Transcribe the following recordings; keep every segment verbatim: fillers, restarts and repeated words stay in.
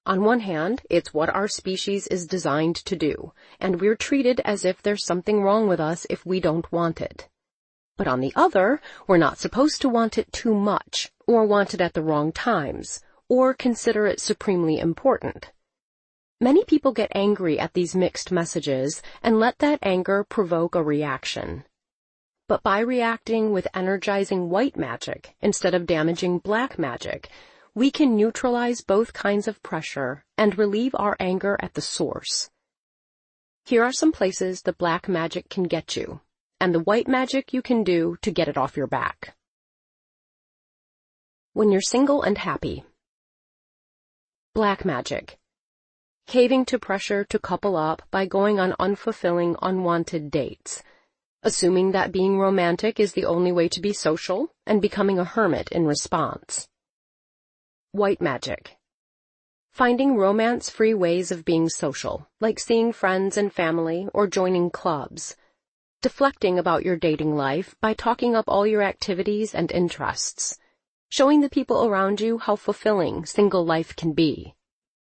On one hand, it's what our species is designed to do, and we're treated as if there's something wrong with us if we don't want it. But on the other, we're not supposed to want it too much, or want it at the wrong times, or consider it supremely important. Many people get angry at these mixed messages and let that anger provoke a reaction. But by reacting with energizing white magic instead of damaging black magic, we can neutralize both kinds of pressure and relieve our anger at the source. Here are some places the black magic can get you, and the white magic you can do to get it off your back. When you're single and happy. Black magic. Caving to pressure to couple up by going on unfulfilling, unwanted dates, assuming that being romantic is the only way to be social, and becoming a hermit in response. White magic. Finding romance-free ways of being social, like seeing friends and family or joining clubs. Deflecting about your dating life by talking up all your activities and interests. Showing the people around you how fulfilling single life can be.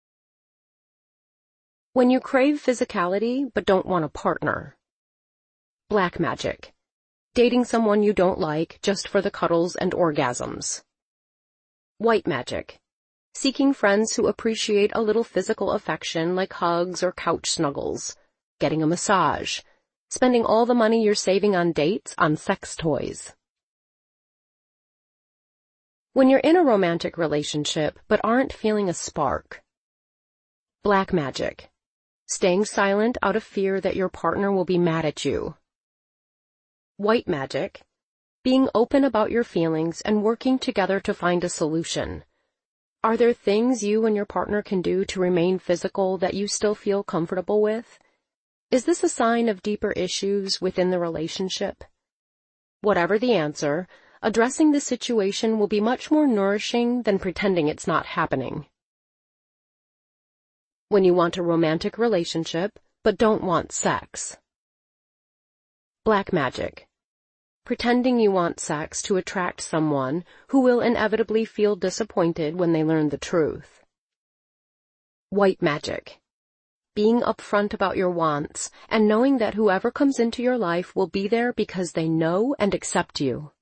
When you crave physicality but don't want a partner. Black magic. Dating someone you don't like just for the cuddles and orgasms. White magic. Seeking friends who appreciate a little physical affection like hugs or couch snuggles. Getting a massage. Spending all the money you're saving on dates on sex toys. When you're in a romantic relationship but aren't feeling a spark. Black magic. Staying silent out of fear that your partner will be mad at you. White magic. Being open about your feelings and working together to find a solution. Are there things you and your partner can do to remain physical that you still feel comfortable with? Is this a sign of deeper issues within the relationship? Whatever the answer, addressing the situation will be much more nourishing than pretending it's not happening. When you want a romantic relationship, but don't want sex. Black magic. Pretending you want sex to attract someone who will inevitably feel disappointed when they learn the truth. White magic. Being upfront about your wants and knowing that whoever comes into your life will be there because they know and accept you.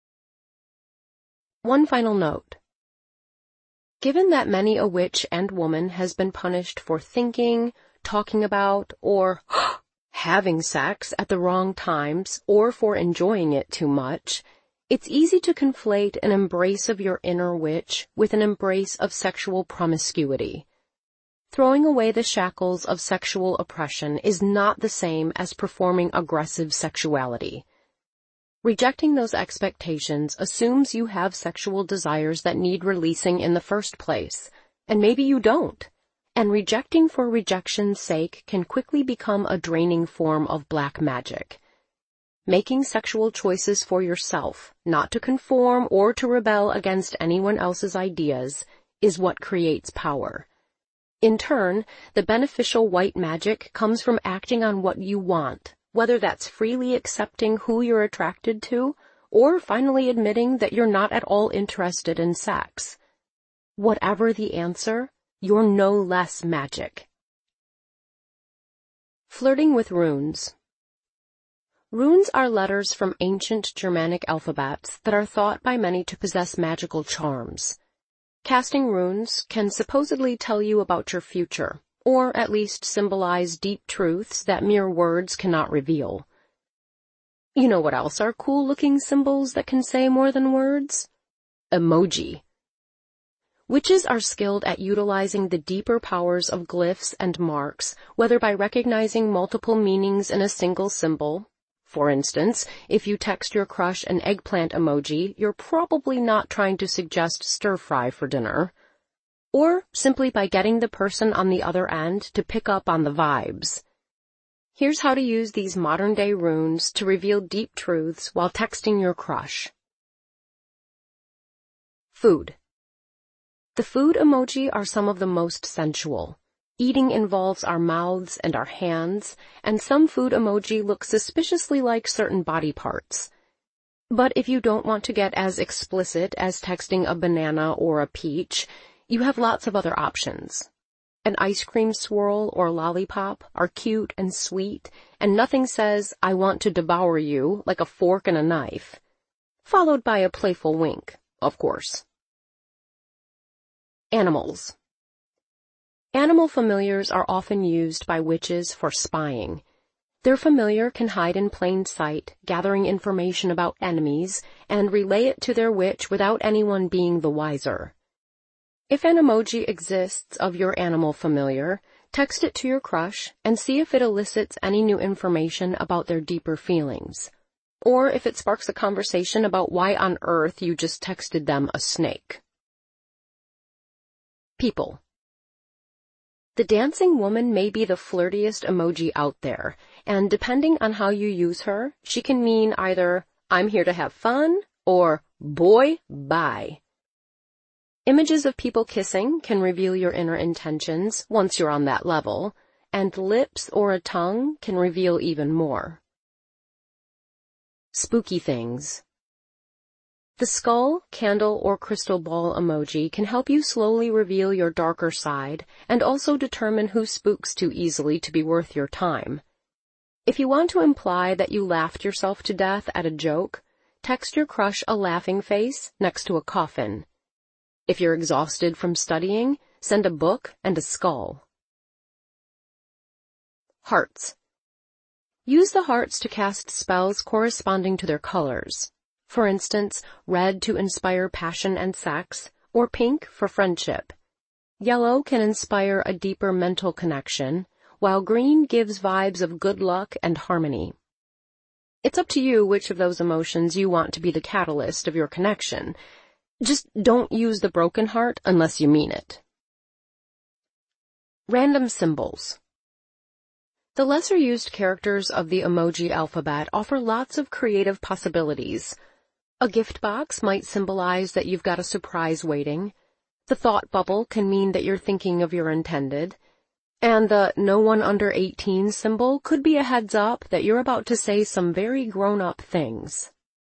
One final note. Given that many a witch and woman has been punished for thinking, talking about, or having sex at the wrong times, or for enjoying it too much, it's easy to conflate an embrace of your inner witch with an embrace of sexual promiscuity. Throwing away the shackles of sexual oppression is not the same as performing aggressive sexuality. Rejecting those expectations assumes you have sexual desires that need releasing in the first place, and maybe you don't. And rejecting for rejection's sake can quickly become a draining form of black magic. Making sexual choices for yourself, not to conform or to rebel against anyone else's ideas, is what creates power. In turn, the beneficial white magic comes from acting on what you want, whether that's freely accepting who you're attracted to, or finally admitting that you're not at all interested in sex. Whatever the answer, you're no less magic. Flirting with runes. Runes are letters from ancient Germanic alphabets that are thought by many to possess magical charms. Casting runes can supposedly tell you about your future, or at least symbolize deep truths that mere words cannot reveal. You know what else are cool-looking symbols that can say more than words? Emoji. Witches are skilled at utilizing the deeper powers of glyphs and marks, whether by recognizing multiple meanings in a single symbol. For instance, if you text your crush an eggplant emoji, you're probably not trying to suggest stir-fry for dinner. Or simply by getting the person on the other end to pick up on the vibes. Here's how to use these modern-day runes to reveal deep truths while texting your crush. Food. The food emoji are some of the most sensual. Eating involves our mouths and our hands, and some food emoji look suspiciously like certain body parts. But if you don't want to get as explicit as texting a banana or a peach, you have lots of other options. An ice cream swirl or lollipop are cute and sweet, and nothing says, "I want to devour you," like a fork and a knife. Followed by a playful wink, of course. Animals. Animal familiars are often used by witches for spying. Their familiar can hide in plain sight, gathering information about enemies, and relay it to their witch without anyone being the wiser. If an emoji exists of your animal familiar, text it to your crush and see if it elicits any new information about their deeper feelings, or if it sparks a conversation about why on earth you just texted them a snake. People. The dancing woman may be the flirtiest emoji out there, and depending on how you use her, she can mean either, "I'm here to have fun," or, "Boy, bye." Images of people kissing can reveal your inner intentions once you're on that level, and lips or a tongue can reveal even more. Spooky things. The skull, candle, or crystal ball emoji can help you slowly reveal your darker side and also determine who spooks too easily to be worth your time. If you want to imply that you laughed yourself to death at a joke, text your crush a laughing face next to a coffin. If you're exhausted from studying, send a book and a skull. Hearts. Use the hearts to cast spells corresponding to their colors. For instance, red to inspire passion and sex, or pink for friendship. Yellow can inspire a deeper mental connection, while green gives vibes of good luck and harmony. It's up to you which of those emotions you want to be the catalyst of your connection. Just don't use the broken heart unless you mean it. Random symbols. The lesser-used characters of the emoji alphabet offer lots of creative possibilities. A gift box might symbolize that you've got a surprise waiting. The thought bubble can mean that you're thinking of your intended. And the no one under eighteen symbol could be a heads up that you're about to say some very grown-up things.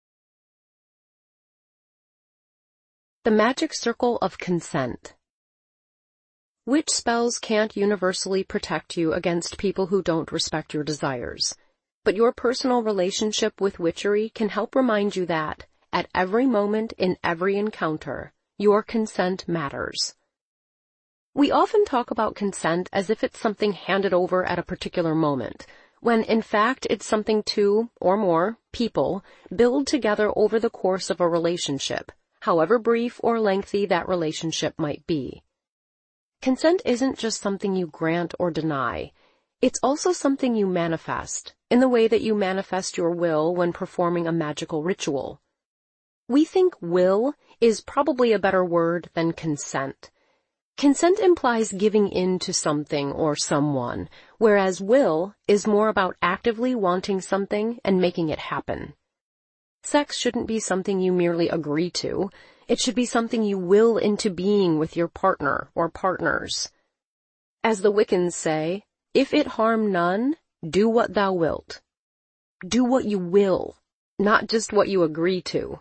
The magic circle of consent. Witch spells can't universally protect you against people who don't respect your desires, but your personal relationship with witchery can help remind you that, at every moment in every encounter, your consent matters. We often talk about consent as if it's something handed over at a particular moment, when in fact it's something two, or more, people build together over the course of a relationship, however brief or lengthy that relationship might be. Consent isn't just something you grant or deny. It's also something you manifest, in the way that you manifest your will when performing a magical ritual. We think will is probably a better word than consent. Consent implies giving in to something or someone, whereas will is more about actively wanting something and making it happen. Sex shouldn't be something you merely agree to. It should be something you will into being with your partner or partners. As the Wiccans say, if it harm none, do what thou wilt. Do what you will, not just what you agree to.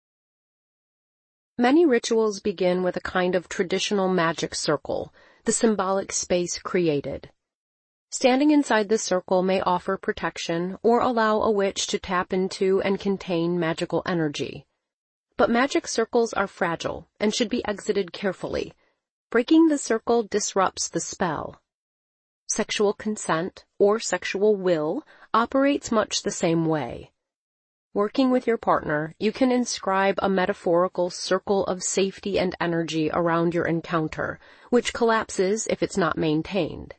Many rituals begin with a kind of traditional magic circle, the symbolic space created. Standing inside the circle may offer protection or allow a witch to tap into and contain magical energy. But magic circles are fragile and should be exited carefully. Breaking the circle disrupts the spell. Sexual consent, or sexual will, operates much the same way. Working with your partner, you can inscribe a metaphorical circle of safety and energy around your encounter, which collapses if it's not maintained.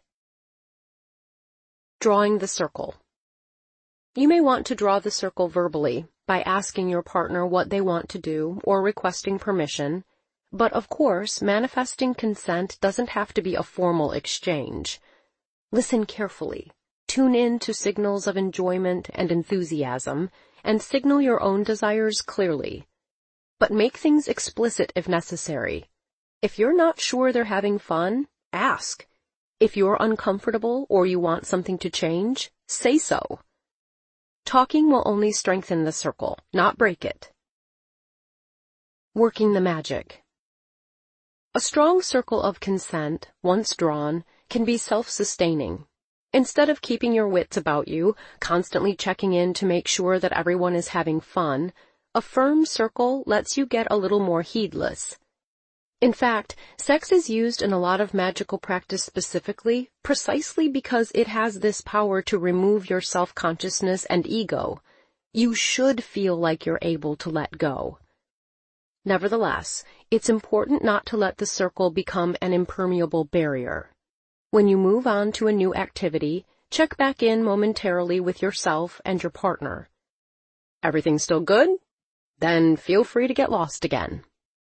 Drawing the circle. You may want to draw the circle verbally by asking your partner what they want to do or requesting permission, but of course, manifesting consent doesn't have to be a formal exchange. Listen carefully, tune in to signals of enjoyment and enthusiasm, and signal your own desires clearly. But make things explicit if necessary. If you're not sure they're having fun, ask. If you're uncomfortable or you want something to change, say so. Talking will only strengthen the circle, not break it. Working the magic. A strong circle of consent, once drawn, can be self-sustaining. Instead of keeping your wits about you, constantly checking in to make sure that everyone is having fun, a firm circle lets you get a little more heedless. In fact, sex is used in a lot of magical practice specifically precisely because it has this power to remove your self-consciousness and ego. You should feel like you're able to let go. Nevertheless, it's important not to let the circle become an impermeable barrier. When you move on to a new activity, check back in momentarily with yourself and your partner. Everything still good? Then feel free to get lost again.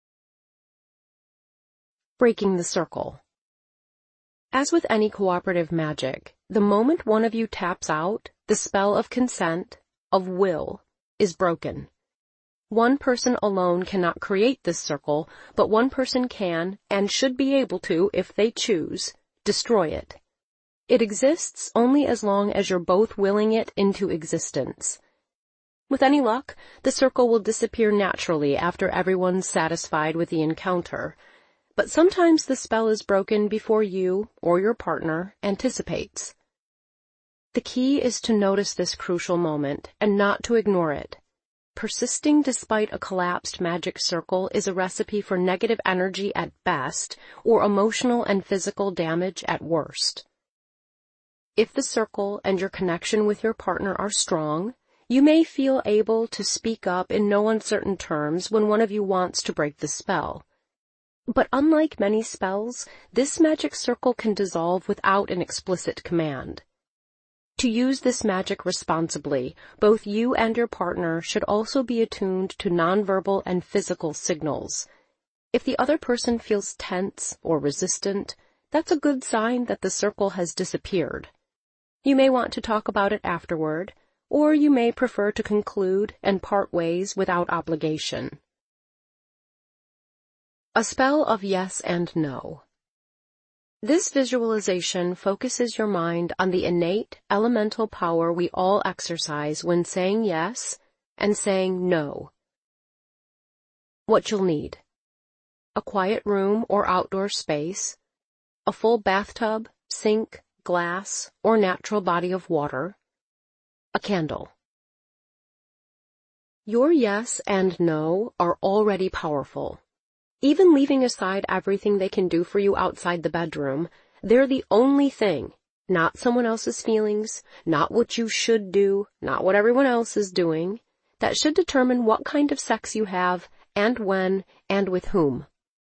Breaking the circle. As with any cooperative magic, the moment one of you taps out, the spell of consent, of will, is broken. One person alone cannot create this circle, but one person can, and should be able to, if they choose, destroy it. It exists only as long as you're both willing it into existence. With any luck, the circle will disappear naturally after everyone's satisfied with the encounter, but sometimes the spell is broken before you, or your partner, anticipates. The key is to notice this crucial moment, and not to ignore it. Persisting despite a collapsed magic circle is a recipe for negative energy at best, or emotional and physical damage at worst. If the circle and your connection with your partner are strong, you may feel able to speak up in no uncertain terms when one of you wants to break the spell. But unlike many spells, this magic circle can dissolve without an explicit command. To use this magic responsibly, both you and your partner should also be attuned to nonverbal and physical signals. If the other person feels tense or resistant, that's a good sign that the circle has disappeared. You may want to talk about it afterward, or you may prefer to conclude and part ways without obligation. A spell of yes and no. This visualization focuses your mind on the innate, elemental power we all exercise when saying yes and saying no. What you'll need: a quiet room or outdoor space, a full bathtub, sink, glass, or natural body of water, a candle. Your yes and no are already powerful. Even leaving aside everything they can do for you outside the bedroom, they're the only thing, not someone else's feelings, not what you should do, not what everyone else is doing, that should determine what kind of sex you have, and when, and with whom.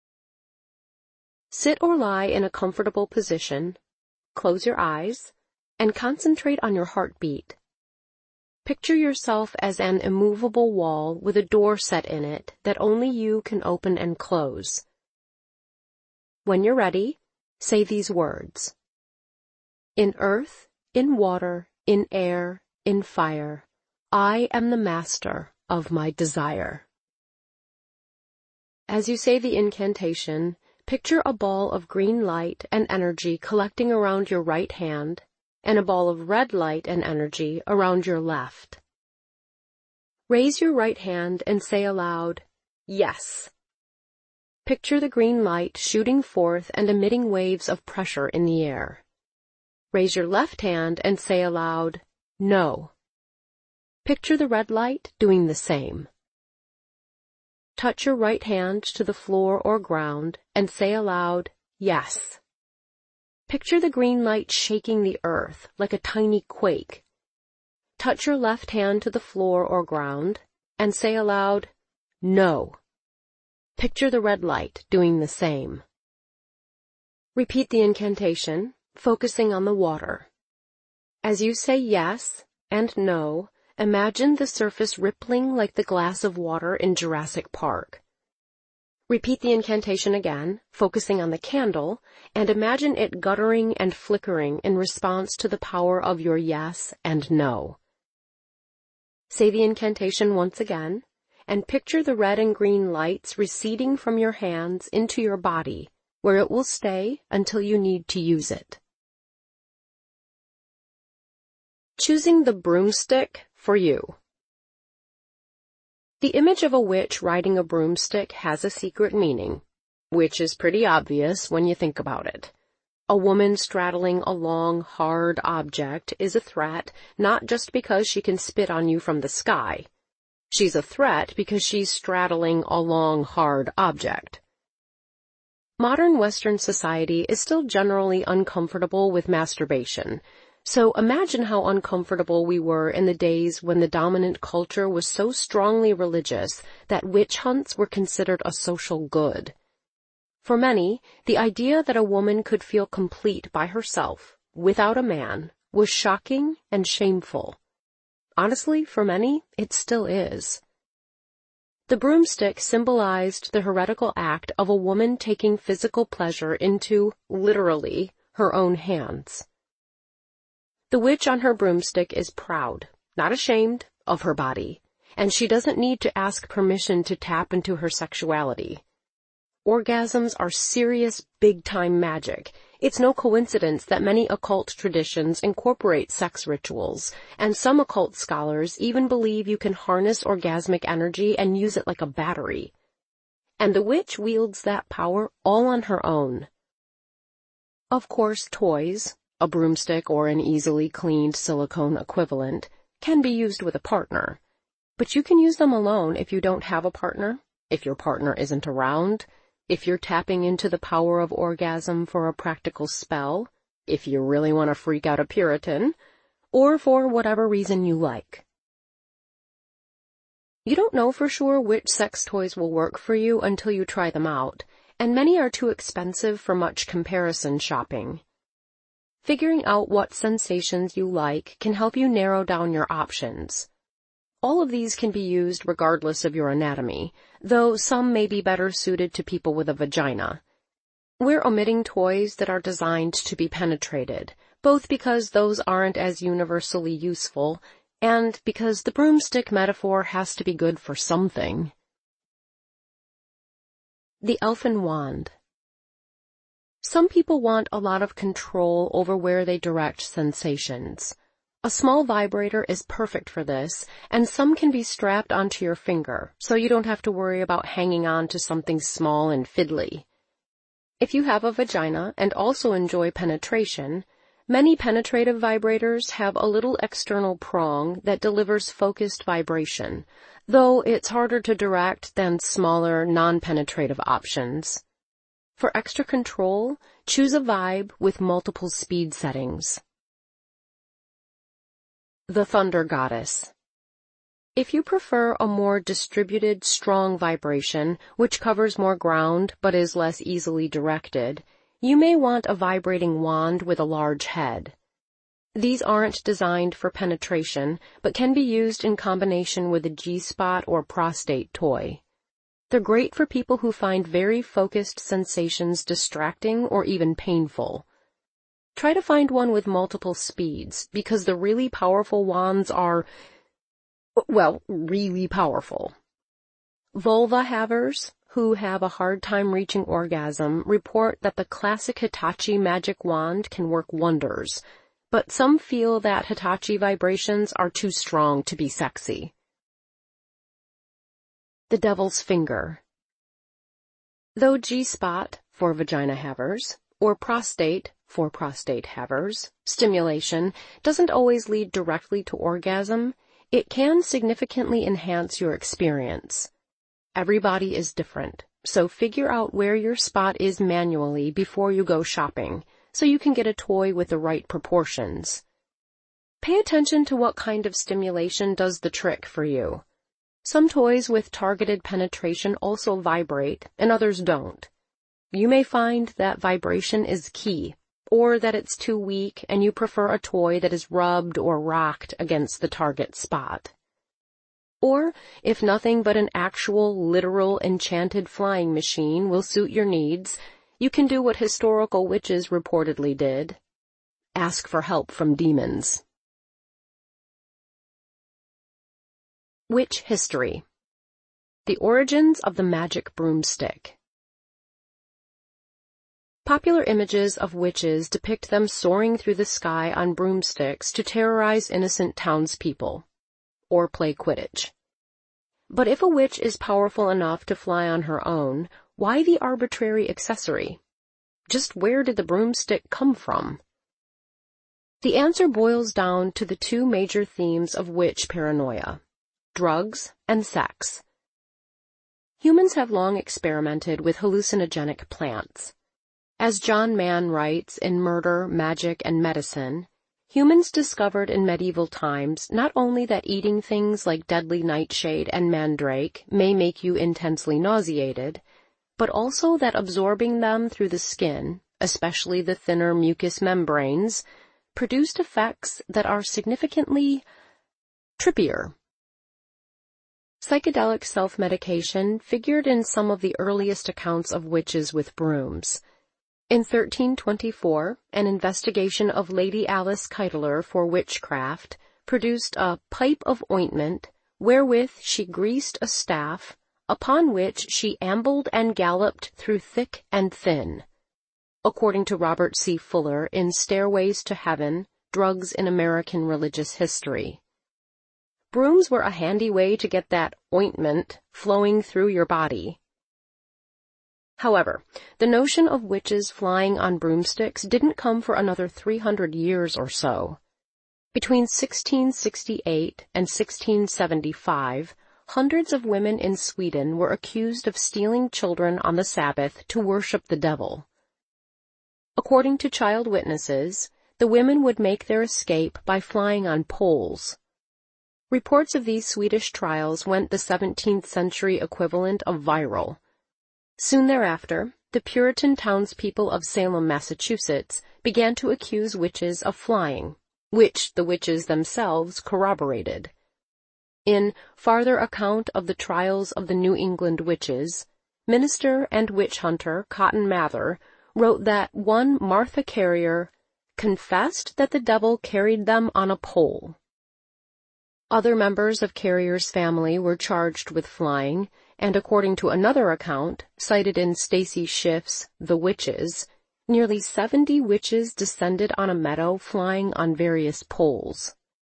Sit or lie in a comfortable position, close your eyes, and concentrate on your heartbeat. Picture yourself as an immovable wall with a door set in it that only you can open and close. When you're ready, say these words: In earth, in water, in air, in fire, I am the master of my desire. As you say the incantation, picture a ball of green light and energy collecting around your right hand, and a ball of red light and energy around your left. Raise your right hand and say aloud, yes. Picture the green light shooting forth and emitting waves of pressure in the air. Raise your left hand and say aloud, no. Picture the red light doing the same. Touch your right hand to the floor or ground and say aloud, yes. Picture the green light shaking the earth like a tiny quake. Touch your left hand to the floor or ground and say aloud, no. Picture the red light doing the same. Repeat the incantation, focusing on the water. As you say yes and no, imagine the surface rippling like the glass of water in Jurassic Park. Repeat the incantation again, focusing on the candle, and imagine it guttering and flickering in response to the power of your yes and no. Say the incantation once again, and picture the red and green lights receding from your hands into your body, where it will stay until you need to use it. Choosing the broomstick for you. The image of a witch riding a broomstick has a secret meaning. which is pretty obvious when you think about it. A woman straddling a long, hard object is a threat not just because she can spit on you from the sky. She's a threat because she's straddling a long, hard object. Modern Western society is still generally uncomfortable with masturbation, so imagine how uncomfortable we were in the days when the dominant culture was so strongly religious that witch hunts were considered a social good. For many, the idea that a woman could feel complete by herself, without a man, was shocking and shameful. Honestly, for many, it still is. The broomstick symbolized the heretical act of a woman taking physical pleasure into, literally, her own hands. The witch on her broomstick is proud, not ashamed, of her body, and she doesn't need to ask permission to tap into her sexuality. Orgasms are serious, big-time magic. It's no coincidence that many occult traditions incorporate sex rituals, and some occult scholars even believe you can harness orgasmic energy and use it like a battery. And the witch wields that power all on her own. Of course, toys, a broomstick or an easily cleaned silicone equivalent, can be used with a partner. But you can use them alone if you don't have a partner, if your partner isn't around, if you're tapping into the power of orgasm for a practical spell, if you really want to freak out a Puritan, or for whatever reason you like. You don't know for sure which sex toys will work for you until you try them out, and many are too expensive for much comparison shopping. Figuring out what sensations you like can help you narrow down your options. All of these can be used regardless of your anatomy, though some may be better suited to people with a vagina. We're omitting toys that are designed to be penetrated, both because those aren't as universally useful, and because the broomstick metaphor has to be good for something. The elfin wand. Some people want a lot of control over where they direct sensations. A small vibrator is perfect for this, and some can be strapped onto your finger, so you don't have to worry about hanging on to something small and fiddly. If you have a vagina and also enjoy penetration, many penetrative vibrators have a little external prong that delivers focused vibration, though it's harder to direct than smaller, non-penetrative options. For extra control, choose a vibe with multiple speed settings. The Thunder Goddess. If you prefer a more distributed, strong vibration, which covers more ground but is less easily directed, you may want a vibrating wand with a large head. These aren't designed for penetration, but can be used in combination with a G-spot or prostate toy. They're great for people who find very focused sensations distracting or even painful. Try to find one with multiple speeds, because the really powerful wands are, well, really powerful. Vulva havers, who have a hard time reaching orgasm, report that the classic Hitachi magic wand can work wonders, but some feel that Hitachi vibrations are too strong to be sexy. The Devil's Finger. Though G-spot, for vagina havers, or prostate, for prostate havers, stimulation doesn't always lead directly to orgasm, it can significantly enhance your experience. Every body is different, so figure out where your spot is manually before you go shopping, so you can get a toy with the right proportions. Pay attention to what kind of stimulation does the trick for you. Some toys with targeted penetration also vibrate, and others don't. You may find that vibration is key, or that it's too weak and you prefer a toy that is rubbed or rocked against the target spot. Or, if nothing but an actual, literal, enchanted flying machine will suit your needs, you can do what historical witches reportedly did. Ask for help from demons. Witch history. The origins of the magic broomstick. Popular images of witches depict them soaring through the sky on broomsticks to terrorize innocent townspeople, or play Quidditch. But if a witch is powerful enough to fly on her own, Why the arbitrary accessory? Just where did the broomstick come from? The answer boils down to the two major themes of witch paranoia: drugs and sex. Humans have long experimented with hallucinogenic plants. As John Mann writes in Murder, Magic, and Medicine, humans discovered in medieval times not only that eating things like deadly nightshade and mandrake may make you intensely nauseated, but also that absorbing them through the skin, especially the thinner mucous membranes, produced effects that are significantly trippier. Psychedelic self-medication figured in some of the earliest accounts of witches with brooms. In thirteen twenty-four, an investigation of Lady Alice Keitler for witchcraft produced a pipe of ointment wherewith she greased a staff, upon which she ambled and galloped through thick and thin. According to Robert C. Fuller in Stairways to Heaven, Drugs in American Religious History. Brooms were a handy way to get that ointment flowing through your body. However, the notion of witches flying on broomsticks didn't come for another three hundred years or so. Between sixteen sixty-eight and sixteen seventy-five, hundreds of women in Sweden were accused of stealing children on the Sabbath to worship the devil. According to child witnesses, the women would make their escape by flying on poles. Reports of these Swedish trials went the seventeenth century equivalent of viral. Soon thereafter, the Puritan townspeople of Salem, Massachusetts, began to accuse witches of flying, which the witches themselves corroborated. In Farther Account of the Trials of the New England Witches, minister and witch hunter Cotton Mather wrote that one Martha Carrier confessed that the devil carried them on a pole. Other members of Carrier's family were charged with flying, and according to another account, cited in Stacy Schiff's The Witches, nearly seventy witches descended on a meadow flying on various poles.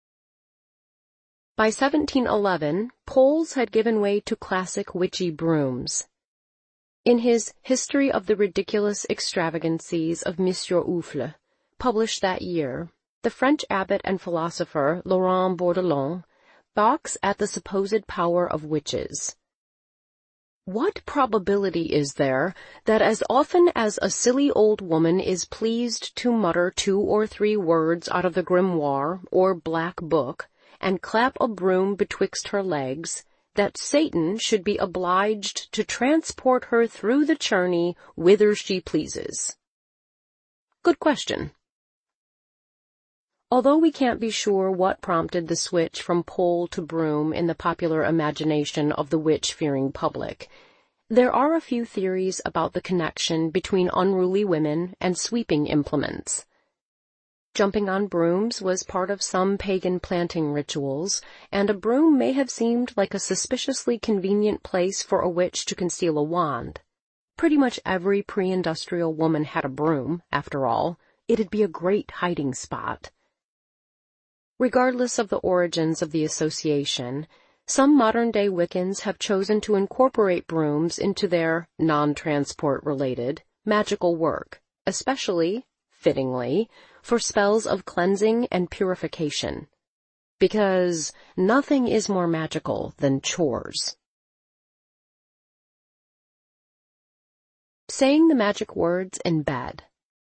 By seventeen eleven, poles had given way to classic witchy brooms. In his History of the Ridiculous Extravagancies of Monsieur Ouffle, published that year, the French abbot and philosopher Laurent Bourdelon balks at the supposed power of witches. What probability is there that as often as a silly old woman is pleased to mutter two or three words out of the grimoire or black book, and clap a broom betwixt her legs, that Satan should be obliged to transport her through the journey whither she pleases? Good question. Although we can't be sure what prompted the switch from pole to broom in the popular imagination of the witch-fearing public, there are a few theories about the connection between unruly women and sweeping implements. Jumping on brooms was part of some pagan planting rituals, and a broom may have seemed like a suspiciously convenient place for a witch to conceal a wand. Pretty much every pre-industrial woman had a broom, after all. It'd be a great hiding spot. Regardless of the origins of the association, some modern-day Wiccans have chosen to incorporate brooms into their non-transport-related magical work, especially, fittingly, for spells of cleansing and purification. Because nothing is more magical than chores. Saying the magic words in bed.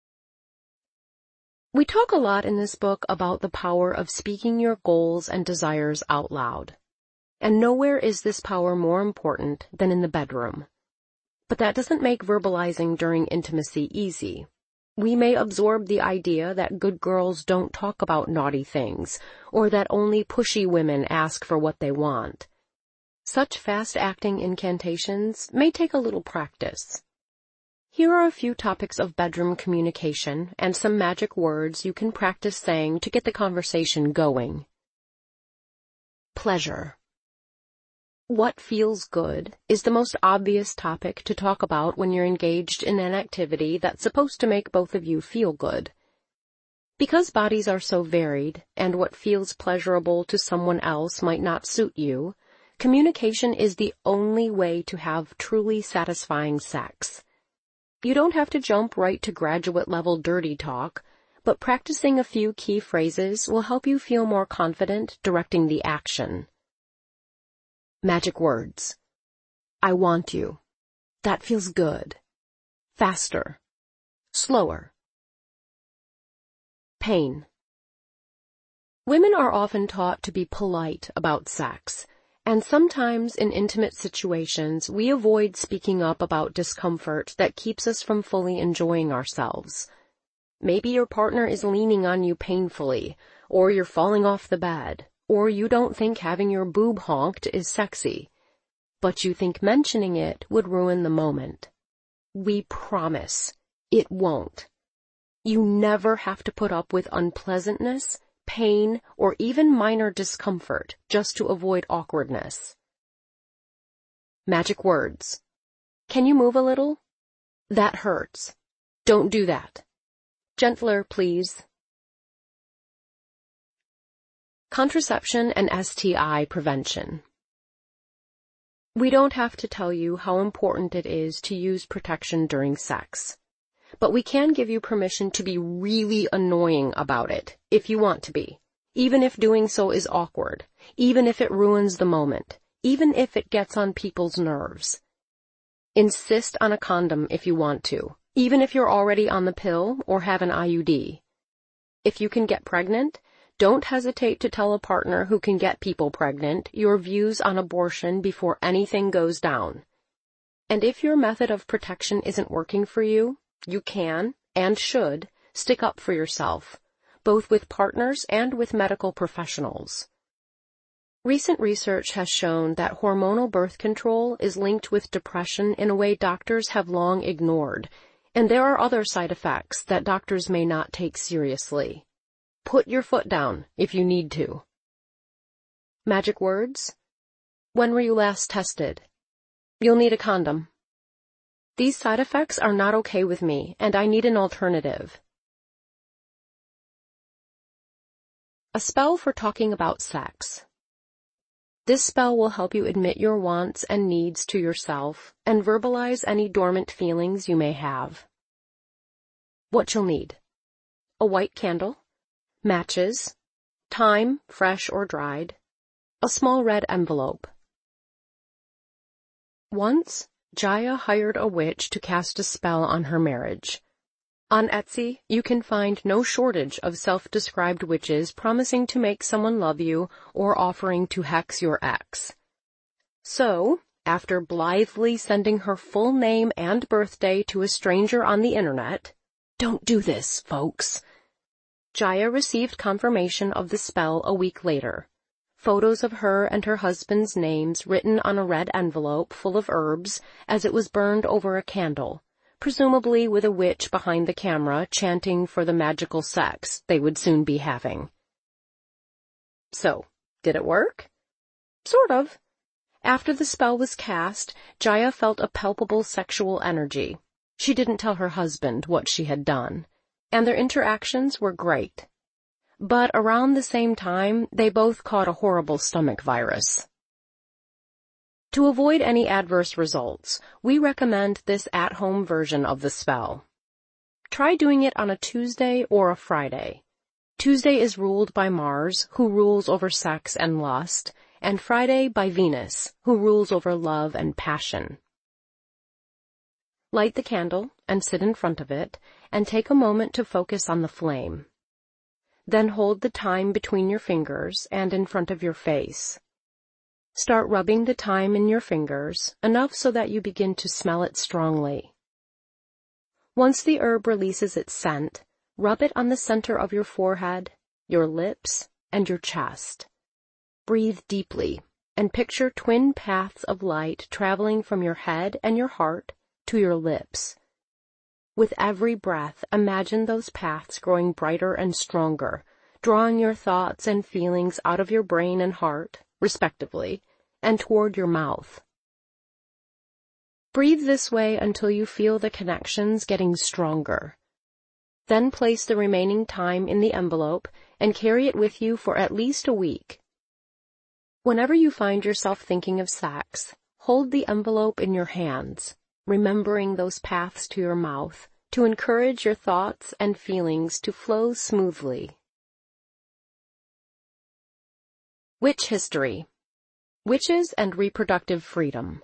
We talk a lot in this book about the power of speaking your goals and desires out loud. And nowhere is this power more important than in the bedroom. But that doesn't make verbalizing during intimacy easy. We may absorb the idea that good girls don't talk about naughty things, or that only pushy women ask for what they want. Such fast-acting incantations may take a little practice. Here are a few topics of bedroom communication and some magic words you can practice saying to get the conversation going. Pleasure. What feels good is the most obvious topic to talk about when you're engaged in an activity that's supposed to make both of you feel good. Because bodies are so varied, and what feels pleasurable to someone else might not suit you, Communication is the only way to have truly satisfying sex. You don't have to jump right to graduate-level dirty talk, but practicing a few key phrases will help you feel more confident directing the action. Magic words. I want you. That feels good. Faster. Slower. Pain. Women are often taught to be polite about sex, and sometimes in intimate situations we avoid speaking up about discomfort that keeps us from fully enjoying ourselves. Maybe your partner is leaning on you painfully, or you're falling off the bed, or you don't think having your boob honked is sexy, but you think mentioning it would ruin the moment. We promise it won't. You never have to put up with unpleasantness, pain, or even minor discomfort just to avoid awkwardness. Magic words. Can you move a little? That hurts. Don't do that. Gentler, please. Contraception and S T I prevention. We don't have to tell you how important it is to use protection during sex, but we can give you permission to be really annoying about it if you want to be, even if doing so is awkward, even if it ruins the moment, even if it gets on people's nerves. Insist on a condom if you want to, even if you're already on the pill or have an I U D. If you can get pregnant, don't hesitate to tell a partner who can get people pregnant your views on abortion before anything goes down. And if your method of protection isn't working for you, you can, and should, stick up for yourself, both with partners and with medical professionals. Recent research has shown that hormonal birth control is linked with depression in a way doctors have long ignored, and there are other side effects that doctors may not take seriously. Put your foot down if you need to. Magic words. When were you last tested? You'll need a condom. These side effects are not okay with me, and I need an alternative. A spell for talking about sex. This spell will help you admit your wants and needs to yourself and verbalize any dormant feelings you may have. What you'll need. A white candle, matches, thyme, fresh or dried, a small red envelope. Once, Jaya hired a witch to cast a spell on her marriage. On Etsy, you can find no shortage of self-described witches promising to make someone love you or offering to hex your ex. So, after blithely sending her full name and birthday to a stranger on the internet, don't do this, folks. Jaya received confirmation of the spell a week later. Photos of her and her husband's names written on a red envelope full of herbs as it was burned over a candle, presumably with a witch behind the camera chanting for the magical sex they would soon be having. So, did it work? Sort of. After the spell was cast, Jaya felt a palpable sexual energy. She didn't tell her husband what she had done, and their interactions were great. But around the same time, they both caught a horrible stomach virus. To avoid any adverse results, we recommend this at-home version of the spell. Try doing it on a Tuesday or a Friday. Tuesday is ruled by Mars, who rules over sex and lust, and Friday by Venus, who rules over love and passion. Light the candle and sit in front of it, and take a moment to focus on the flame. Then hold the thyme between your fingers and in front of your face. Start rubbing the thyme in your fingers, enough so that you begin to smell it strongly. Once the herb releases its scent, rub it on the center of your forehead, your lips, and your chest. Breathe deeply, and picture twin paths of light traveling from your head and your heart to your lips. With every breath, imagine those paths growing brighter and stronger, drawing your thoughts and feelings out of your brain and heart, respectively, and toward your mouth. Breathe this way until you feel the connections getting stronger. Then place the remaining thyme in the envelope and carry it with you for at least a week. Whenever you find yourself thinking of sex, hold the envelope in your hands, remembering those paths to your mouth to encourage your thoughts and feelings to flow smoothly. Witch history. Witches and reproductive freedom.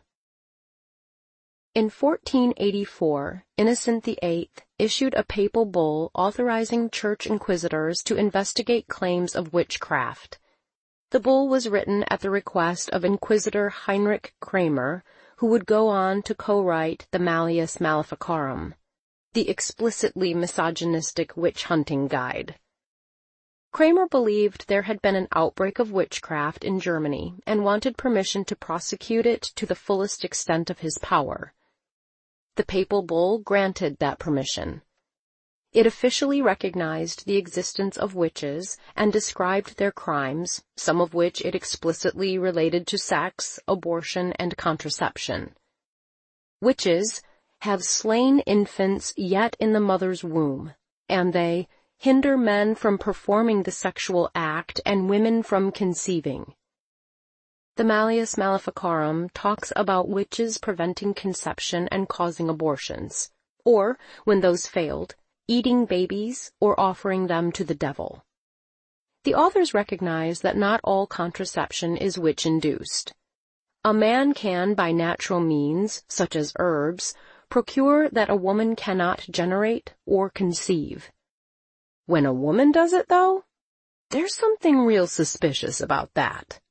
In fourteen eighty-four, Innocent the Eighth issued a papal bull authorizing church inquisitors to investigate claims of witchcraft. The bull was written at the request of Inquisitor Heinrich Kramer, who would go on to co-write the Malleus Maleficarum, the explicitly misogynistic witch-hunting guide. Kramer believed there had been an outbreak of witchcraft in Germany and wanted permission to prosecute it to the fullest extent of his power. The papal bull granted that permission. It officially recognized the existence of witches and described their crimes, some of which it explicitly related to sex, abortion, and contraception. Witches have slain infants yet in the mother's womb, and they hinder men from performing the sexual act and women from conceiving. The Malleus Maleficarum talks about witches preventing conception and causing abortions, or, when those failed, eating babies or offering them to the devil. The authors recognize that not all contraception is witch-induced. A man can, by natural means, such as herbs, procure that a woman cannot generate or conceive. When a woman does it, though, there's something real suspicious about that.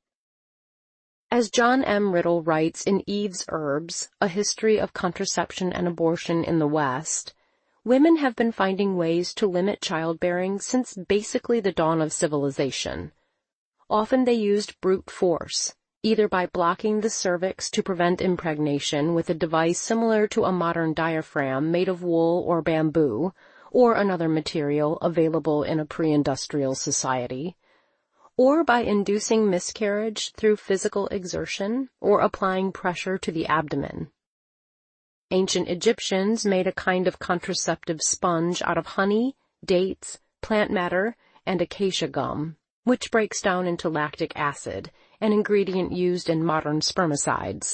As John M. Riddle writes in Eve's Herbs, A History of Contraception and Abortion in the West, women have been finding ways to limit childbearing since basically the dawn of civilization. Often they used brute force, either by blocking the cervix to prevent impregnation with a device similar to a modern diaphragm made of wool or bamboo, or another material available in a pre-industrial society, or by inducing miscarriage through physical exertion or applying pressure to the abdomen. Ancient Egyptians made a kind of contraceptive sponge out of honey, dates, plant matter, and acacia gum, which breaks down into lactic acid, an ingredient used in modern spermicides.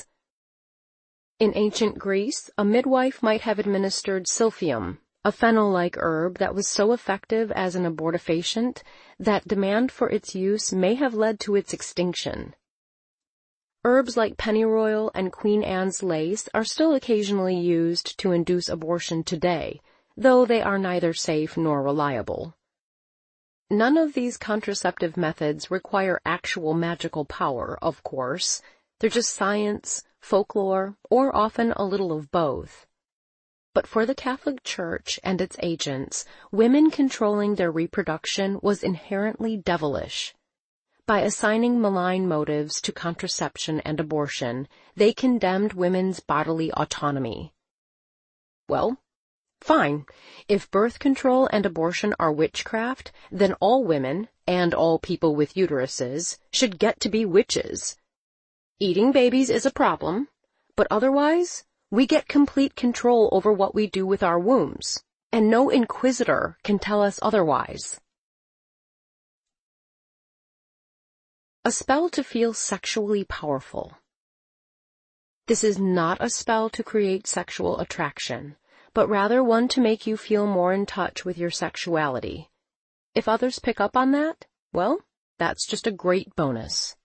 In ancient Greece, a midwife might have administered silphium, a fennel-like herb that was so effective as an abortifacient that demand for its use may have led to its extinction. Herbs like pennyroyal and Queen Anne's lace are still occasionally used to induce abortion today, though they are neither safe nor reliable. None of these contraceptive methods require actual magical power, of course. They're just science, folklore, or often a little of both. But for the Catholic Church and its agents, women controlling their reproduction was inherently devilish. By assigning malign motives to contraception and abortion, they condemned women's bodily autonomy. Well, fine. If birth control and abortion are witchcraft, then all women, and all people with uteruses, should get to be witches. Eating babies is a problem, but otherwise, we get complete control over what we do with our wombs, and no inquisitor can tell us otherwise. A spell to feel sexually powerful. This is not a spell to create sexual attraction, but rather one to make you feel more in touch with your sexuality. If others pick up on that, well, that's just a great bonus.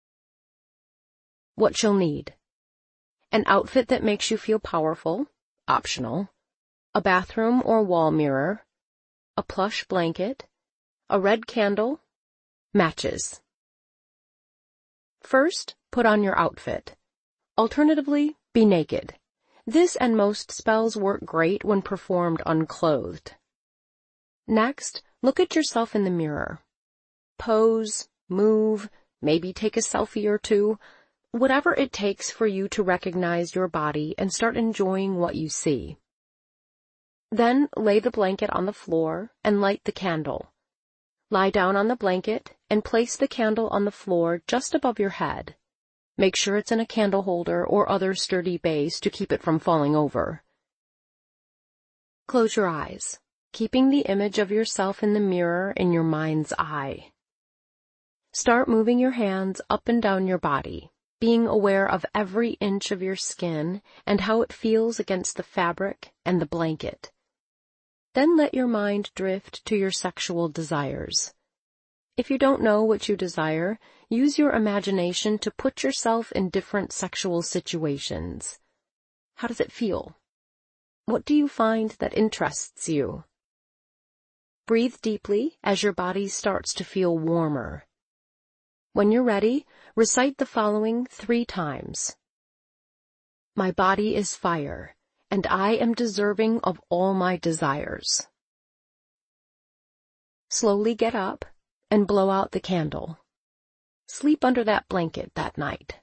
What you'll need. An outfit that makes you feel powerful, optional, a bathroom or wall mirror, a plush blanket, a red candle, matches. First, put on your outfit. Alternatively, be naked. This and most spells work great when performed unclothed. Next, look at yourself in the mirror. Pose, move, maybe take a selfie or two, whatever it takes for you to recognize your body and start enjoying what you see. Then lay the blanket on the floor and light the candle. Lie down on the blanket and place the candle on the floor just above your head. Make sure it's in a candle holder or other sturdy base to keep it from falling over. Close your eyes, keeping the image of yourself in the mirror in your mind's eye. Start moving your hands up and down your body, being aware of every inch of your skin and how it feels against the fabric and the blanket. Then let your mind drift to your sexual desires. If you don't know what you desire, use your imagination to put yourself in different sexual situations. How does it feel? What do you find that interests you? Breathe deeply as your body starts to feel warmer. When you're ready, recite the following three times. My body is fire, and I am deserving of all my desires. Slowly get up and blow out the candle. Sleep under that blanket that night.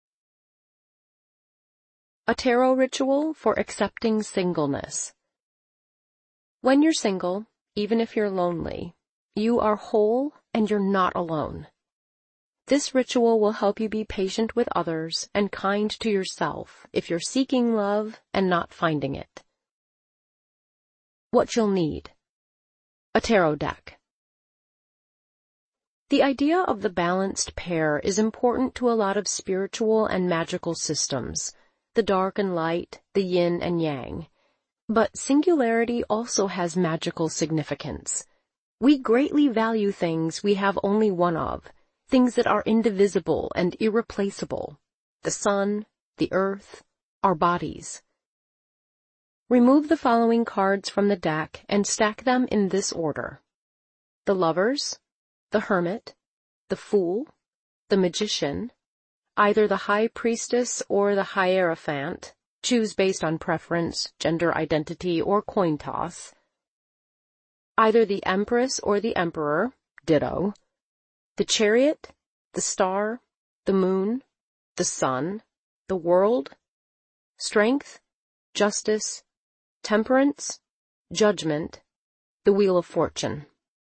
A tarot ritual for accepting singleness. When you're single, even if you're lonely, you are whole and you're not alone. This ritual will help you be patient with others and kind to yourself if you're seeking love and not finding it. What you'll need. A tarot deck. The idea of the balanced pair is important to a lot of spiritual and magical systems, the dark and light, the yin and yang. But singularity also has magical significance. We greatly value things we have only one of, things that are indivisible and irreplaceable, the sun, the earth, our bodies. Remove the following cards from the deck and stack them in this order: the Lovers, the Hermit, the Fool, the Magician, either the High Priestess or the Hierophant, choose based on preference, gender identity, or coin toss, either the Empress or the Emperor, ditto, the Chariot, the Star, the Moon, the Sun, the World, Strength, Justice, Temperance, Judgment, the Wheel of Fortune.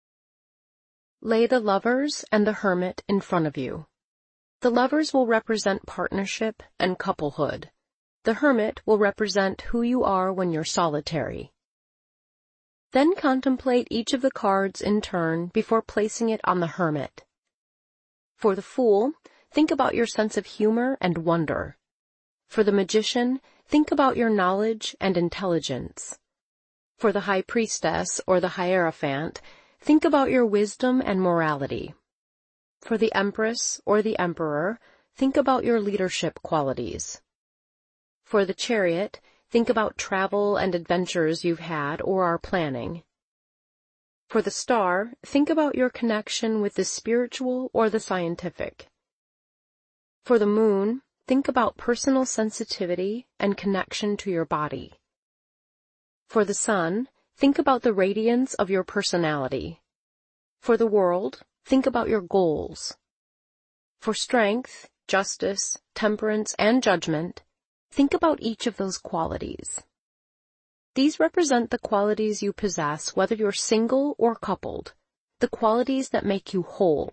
Lay the Lovers and the Hermit in front of you. The Lovers will represent partnership and couplehood. The Hermit will represent who you are when you're solitary. Then contemplate each of the cards in turn before placing it on the Hermit. For the Fool, think about your sense of humor and wonder. For the Magician, think about your knowledge and intelligence. For the High Priestess or the Hierophant, think about your wisdom and morality. For the Empress or the Emperor, think about your leadership qualities. For the Chariot, think about travel and adventures you've had or are planning. For the Star, think about your connection with the spiritual or the scientific. For the Moon, think about personal sensitivity and connection to your body. For the Sun, think about the radiance of your personality. For the World, think about your goals. For Strength, Justice, Temperance, and Judgment, think about each of those qualities. These represent the qualities you possess whether you're single or coupled, the qualities that make you whole.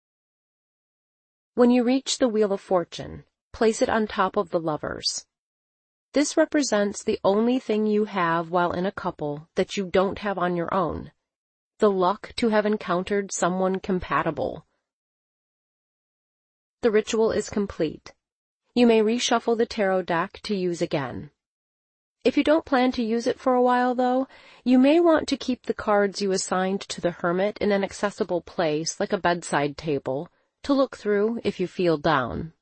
When you reach the Wheel of Fortune, place it on top of the Lovers. This represents the only thing you have while in a couple that you don't have on your own, the luck to have encountered someone compatible. The ritual is complete. You may reshuffle the tarot deck to use again. If you don't plan to use it for a while, though, you may want to keep the cards you assigned to the Hermit in an accessible place, like a bedside table, to look through if you feel down.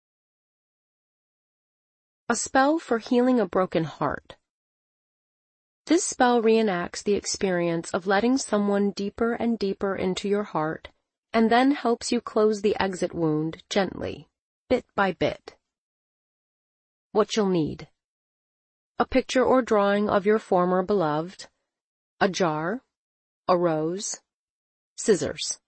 A spell for healing a broken heart. This spell reenacts the experience of letting someone deeper and deeper into your heart, and then helps you close the exit wound gently, bit by bit. What you'll need. A picture or drawing of your former beloved, a jar, a rose, scissors.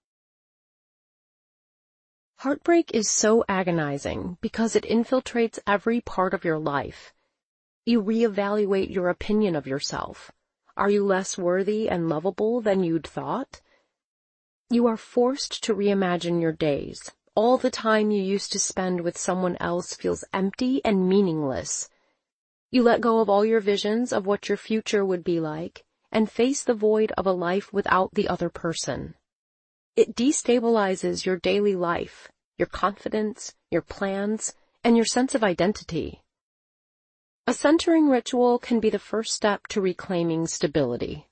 Heartbreak is so agonizing because it infiltrates every part of your life. You reevaluate your opinion of yourself. Are you less worthy and lovable than you'd thought? You are forced to reimagine your days. All the time you used to spend with someone else feels empty and meaningless. You let go of all your visions of what your future would be like and face the void of a life without the other person. It destabilizes your daily life, your confidence, your plans, and your sense of identity. A centering ritual can be the first step to reclaiming stability.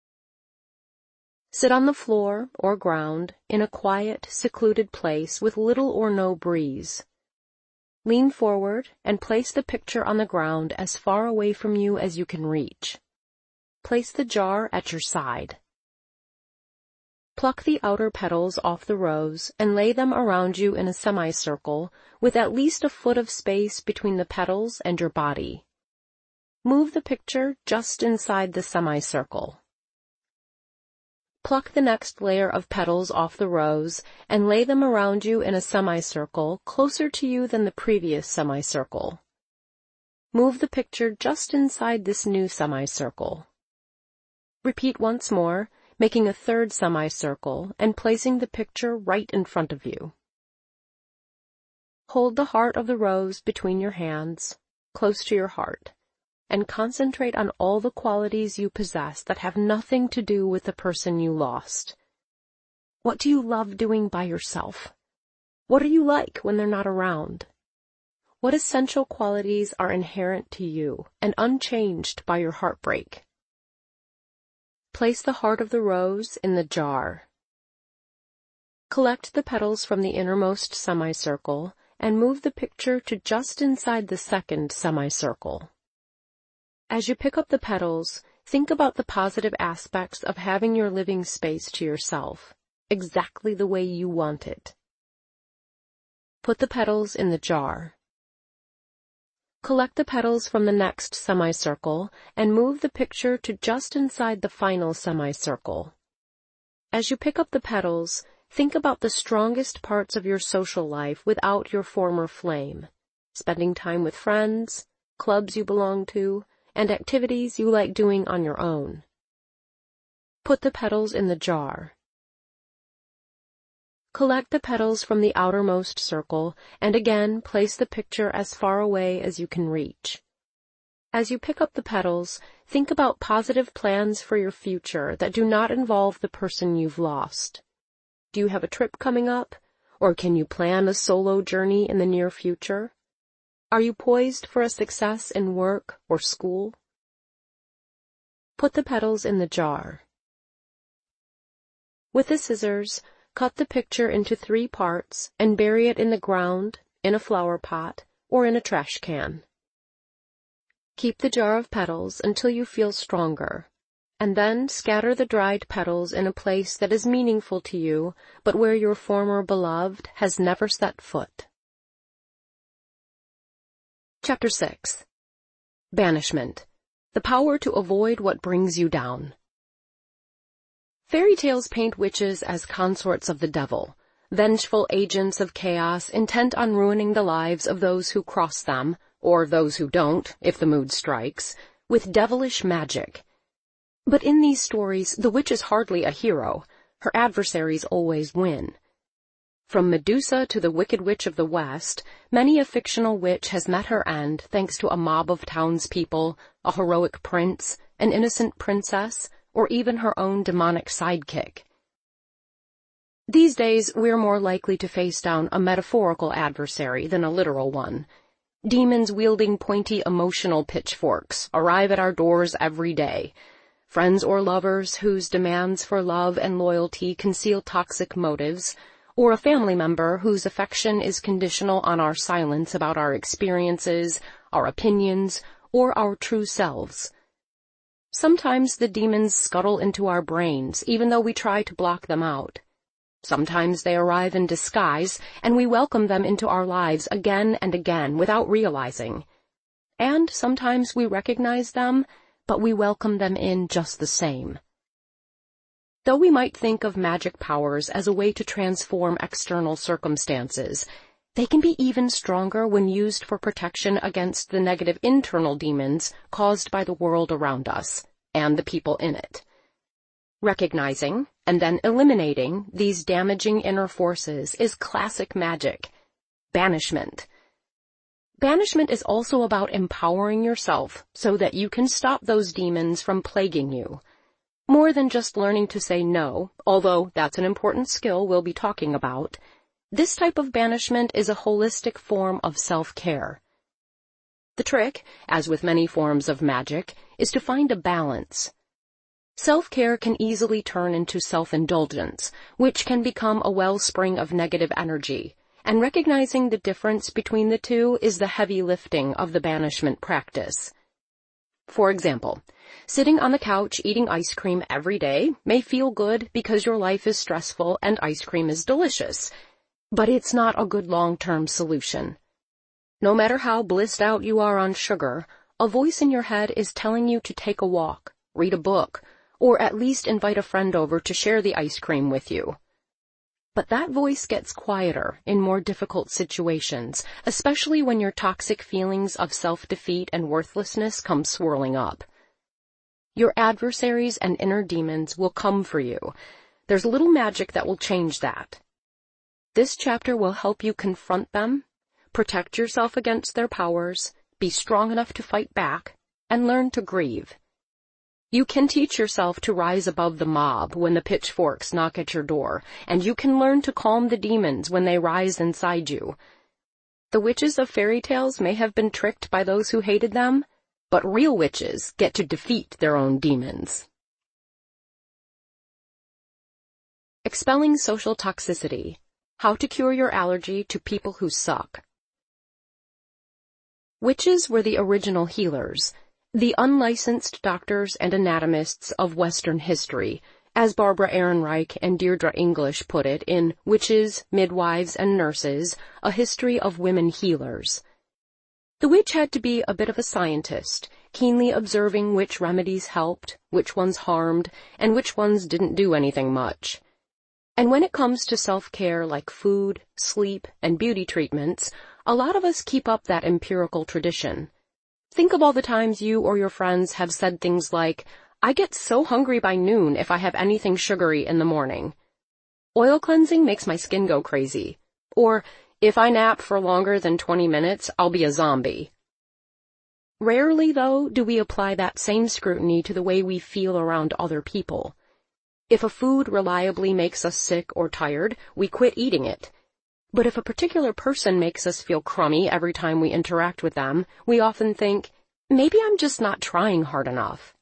Sit on the floor or ground in a quiet, secluded place with little or no breeze. Lean forward and place the picture on the ground as far away from you as you can reach. Place the jar at your side. Pluck the outer petals off the rose and lay them around you in a semicircle with at least a foot of space between the petals and your body. Move the picture just inside the semicircle. Pluck the next layer of petals off the rose and lay them around you in a semicircle closer to you than the previous semicircle. Move the picture just inside this new semicircle. Repeat once more, making a third semicircle and placing the picture right in front of you. Hold the heart of the rose between your hands, close to your heart, and concentrate on all the qualities you possess that have nothing to do with the person you lost. What do you love doing by yourself? What are you like when they're not around? What essential qualities are inherent to you and unchanged by your heartbreak? Place the heart of the rose in the jar. Collect the petals from the innermost semicircle and move the picture to just inside the second semicircle. As you pick up the petals, think about the positive aspects of having your living space to yourself, exactly the way you want it. Put the petals in the jar. Collect the petals from the next semicircle and move the picture to just inside the final semicircle. As you pick up the petals, think about the strongest parts of your social life without your former flame, spending time with friends, clubs you belong to, and activities you like doing on your own. Put the petals in the jar. Collect the petals from the outermost circle and again place the picture as far away as you can reach. As you pick up the petals, think about positive plans for your future that do not involve the person you've lost. Do you have a trip coming up, or can you plan a solo journey in the near future? Are you poised for a success in work or school? Put the petals in the jar. With the scissors, cut the picture into three parts and bury it in the ground, in a flower pot, or in a trash can. Keep the jar of petals until you feel stronger, and then scatter the dried petals in a place that is meaningful to you, but where your former beloved has never set foot. Chapter six. Banishment. The power to avoid what brings you down. Fairy tales paint witches as consorts of the devil, vengeful agents of chaos intent on ruining the lives of those who cross them, or those who don't, if the mood strikes, with devilish magic. But in these stories, the witch is hardly a hero. Her adversaries always win. From Medusa to the Wicked Witch of the West, many a fictional witch has met her end thanks to a mob of townspeople, a heroic prince, an innocent princess, or even her own demonic sidekick. These days, we're more likely to face down a metaphorical adversary than a literal one. Demons wielding pointy emotional pitchforks arrive at our doors every day. Friends or lovers whose demands for love and loyalty conceal toxic motives, or a family member whose affection is conditional on our silence about our experiences, our opinions, or our true selves. Sometimes the demons scuttle into our brains, even though we try to block them out. Sometimes they arrive in disguise, and we welcome them into our lives again and again without realizing. And sometimes we recognize them, but we welcome them in just the same. Though we might think of magic powers as a way to transform external circumstances, they can be even stronger when used for protection against the negative internal demons caused by the world around us and the people in it. Recognizing and then eliminating these damaging inner forces is classic magic. Banishment. Banishment is also about empowering yourself so that you can stop those demons from plaguing you. More than just learning to say no, although that's an important skill we'll be talking about, this type of banishment is a holistic form of self-care. The trick, as with many forms of magic, is to find a balance. Self-care can easily turn into self-indulgence, which can become a wellspring of negative energy, and recognizing the difference between the two is the heavy lifting of the banishment practice. For example, sitting on the couch eating ice cream every day may feel good because your life is stressful and ice cream is delicious, but it's not a good long-term solution. No matter how blissed out you are on sugar, a voice in your head is telling you to take a walk, read a book, or at least invite a friend over to share the ice cream with you. But that voice gets quieter in more difficult situations, especially when your toxic feelings of self-defeat and worthlessness come swirling up. Your adversaries and inner demons will come for you. There's little magic that will change that. This chapter will help you confront them, protect yourself against their powers, be strong enough to fight back, and learn to grieve. You can teach yourself to rise above the mob when the pitchforks knock at your door, and you can learn to calm the demons when they rise inside you. The witches of fairy tales may have been tricked by those who hated them, but real witches get to defeat their own demons. Expelling social toxicity. How to cure your allergy to people who suck. Witches were the original healers, the unlicensed doctors and anatomists of Western history, as Barbara Ehrenreich and Deirdre English put it in Witches, Midwives, and Nurses, A History of Women Healers. The witch had to be a bit of a scientist, keenly observing which remedies helped, which ones harmed, and which ones didn't do anything much. And when it comes to self-care like food, sleep, and beauty treatments, a lot of us keep up that empirical tradition. Think of all the times you or your friends have said things like, I get so hungry by noon if I have anything sugary in the morning. Oil cleansing makes my skin go crazy. Or, if I nap for longer than twenty minutes, I'll be a zombie. Rarely, though, do we apply that same scrutiny to the way we feel around other people. If a food reliably makes us sick or tired, we quit eating it. But if a particular person makes us feel crummy every time we interact with them, we often think, maybe I'm just not trying hard enough.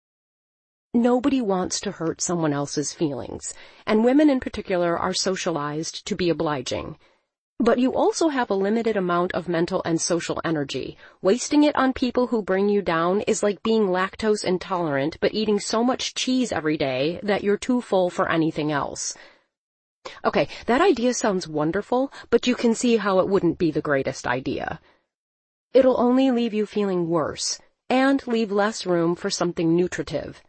Nobody wants to hurt someone else's feelings, and women in particular are socialized to be obliging. But you also have a limited amount of mental and social energy. Wasting it on people who bring you down is like being lactose intolerant but eating so much cheese every day that you're too full for anything else. Okay, that idea sounds wonderful, but you can see how it wouldn't be the greatest idea. It'll only leave you feeling worse, and leave less room for something nutritive.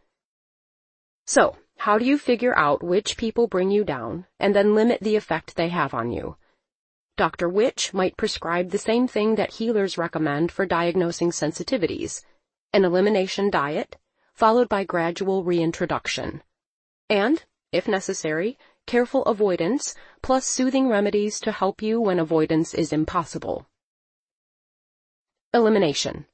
So, how do you figure out which people bring you down, and then limit the effect they have on you? Doctor Witch might prescribe the same thing that healers recommend for diagnosing sensitivities, an elimination diet, followed by gradual reintroduction. And, if necessary, careful avoidance, plus soothing remedies to help you when avoidance is impossible. Elimination.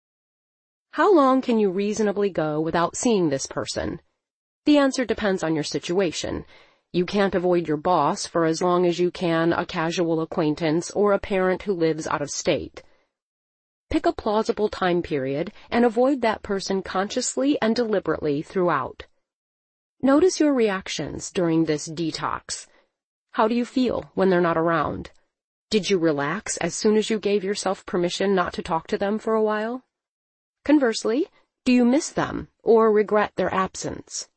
How long can you reasonably go without seeing this person? The answer depends on your situation. You can't avoid your boss for as long as you can a casual acquaintance or a parent who lives out of state. Pick a plausible time period and avoid that person consciously and deliberately throughout. Notice your reactions during this detox. How do you feel when they're not around? Did you relax as soon as you gave yourself permission not to talk to them for a while? Conversely, do you miss them or regret their absence?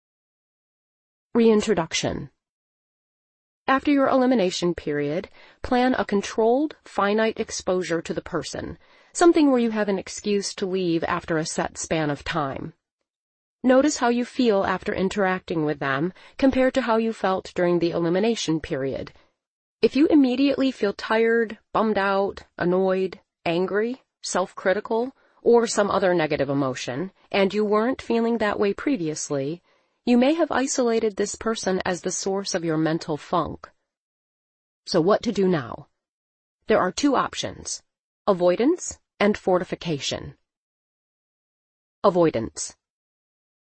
Reintroduction. After your elimination period, plan a controlled, finite exposure to the person, something where you have an excuse to leave after a set span of time. Notice how you feel after interacting with them compared to how you felt during the elimination period. If you immediately feel tired, bummed out, annoyed, angry, self-critical, or some other negative emotion, and you weren't feeling that way previously, you may have isolated this person as the source of your mental funk. So what to do now? There are two options: avoidance and fortification. Avoidance.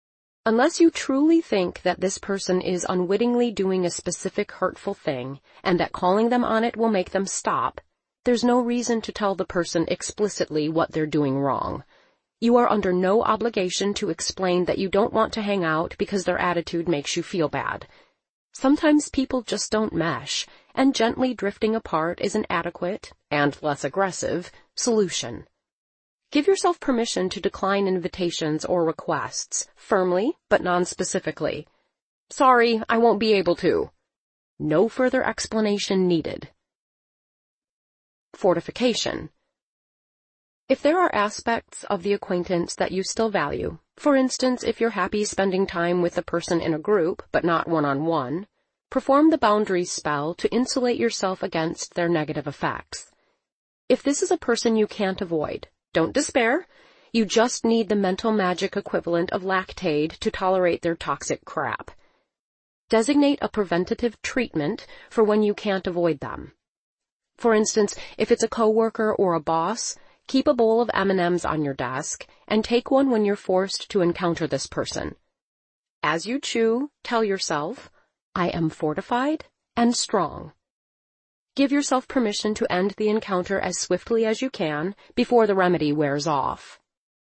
Unless you truly think that this person is unwittingly doing a specific hurtful thing and that calling them on it will make them stop, there's no reason to tell the person explicitly what they're doing wrong. You are under no obligation to explain that you don't want to hang out because their attitude makes you feel bad. Sometimes people just don't mesh, and gently drifting apart is an adequate, and less aggressive, solution. Give yourself permission to decline invitations or requests, firmly but non-specifically. Sorry, I won't be able to. No further explanation needed. Fortification. If there are aspects of the acquaintance that you still value, for instance, if you're happy spending time with a person in a group but not one-on-one, perform the boundaries spell to insulate yourself against their negative effects. If this is a person you can't avoid, don't despair. You just need the mental magic equivalent of Lactaid to tolerate their toxic crap. Designate a preventative treatment for when you can't avoid them. For instance, if it's a coworker or a boss, keep a bowl of M and M's on your desk and take one when you're forced to encounter this person. As you chew, tell yourself, I am fortified and strong. Give yourself permission to end the encounter as swiftly as you can before the remedy wears off.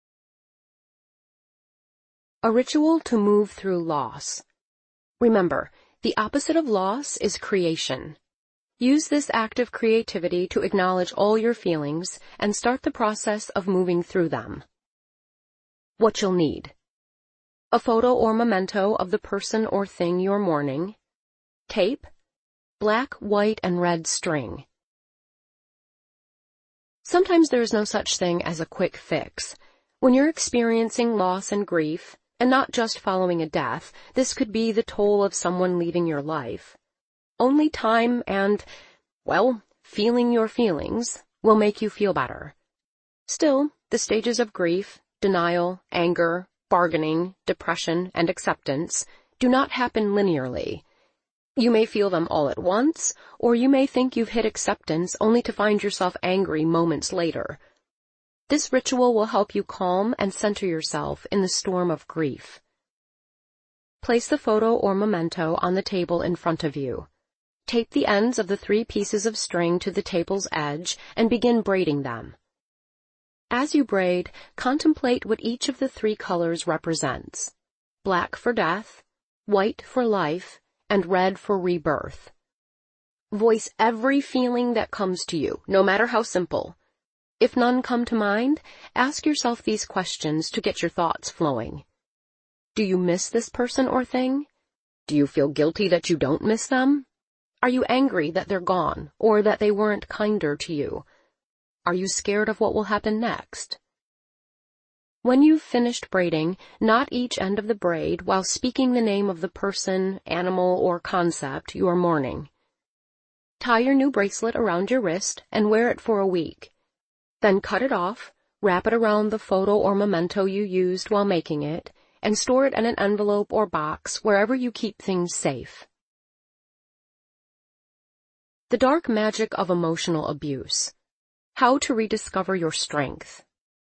A ritual to move through loss. Remember, the opposite of loss is creation. Use this act of creativity to acknowledge all your feelings and start the process of moving through them. What you'll need: a photo or memento of the person or thing you're mourning, tape, black, white, and red string. Sometimes there is no such thing as a quick fix. When you're experiencing loss and grief, and not just following a death, this could be the toll of someone leaving your life. Only time and, well, feeling your feelings will make you feel better. Still, the stages of grief, denial, anger, bargaining, depression, and acceptance do not happen linearly. You may feel them all at once, or you may think you've hit acceptance only to find yourself angry moments later. This ritual will help you calm and center yourself in the storm of grief. Place the photo or memento on the table in front of you. Tape the ends of the three pieces of string to the table's edge and begin braiding them. As you braid, contemplate what each of the three colors represents: black for death, white for life, and red for rebirth. Voice every feeling that comes to you, no matter how simple. If none come to mind, ask yourself these questions to get your thoughts flowing. Do you miss this person or thing? Do you feel guilty that you don't miss them? Are you angry that they're gone, or that they weren't kinder to you? Are you scared of what will happen next? When you've finished braiding, knot each end of the braid while speaking the name of the person, animal, or concept you are mourning. Tie your new bracelet around your wrist and wear it for a week. Then cut it off, wrap it around the photo or memento you used while making it, and store it in an envelope or box wherever you keep things safe. The dark magic of emotional abuse. How to rediscover your strength.